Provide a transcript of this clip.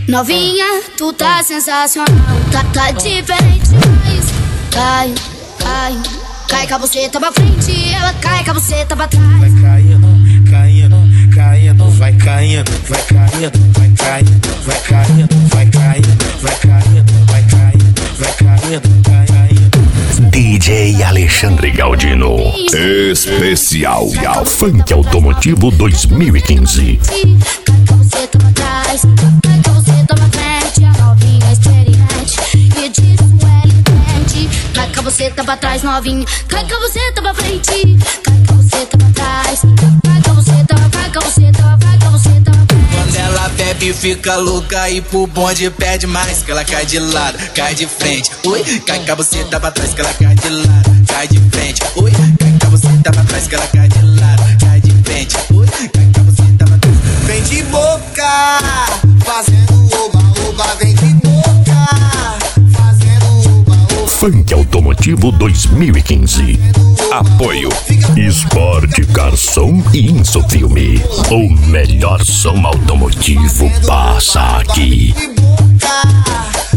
Novinha, tu tá sensacional. Tá diferente, mas cai, cai, cai com a buceta pra frente, ela cai com a buceta pra trás. Vai caindo, caindo, caindo, vai caindo, vai caindo, vai caindo, vai caindo, vai caindo, vai caindo, vai caindo, vai caindo, caindo. DJ Alexandre Galdino, especial Funk Automotivo 2015. Cai com a buceta pra trás, cai com a buceta pra frente, a novinha experiente, e disso ela entende. Cai com a buceta pra trás, novinha, cai com a buceta pra frente, cai com a buceta pra trás, cai com a buceta, vai com a buceta, vai com a buceta pra frente. Quando ela bebe fica louca e pro bonde pede mais, que ela cai de lado, cai de frente, ui, cai com a buceta pra trás, que ela cai de lado, cai de frente, ui, cai com a buceta pra trás, que ela cai de lado, cai de frente, ui, cai com a buceta pra trás. Vem de boca, fazendo oba-oba, vem de boca, fazendo oba-oba. Funk Automotivo 2015. Apoio Esporte Garçom e Insofilme. O melhor som automotivo passa aqui. De boca,